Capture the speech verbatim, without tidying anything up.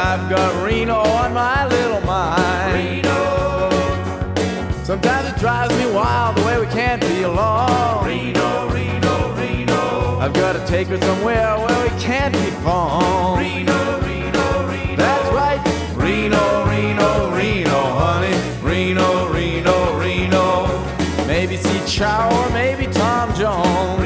I've got Reno on my little mind. Reno, Sometimes it drives me wild the way we can't be alone. Reno, Reno, Reno, I've got to take her somewhere where we can't be found. Reno, Reno, Reno. That's right, Reno, Reno, Reno, honey. Reno, Reno, Reno. Maybe see Chow or maybe Tom Jones.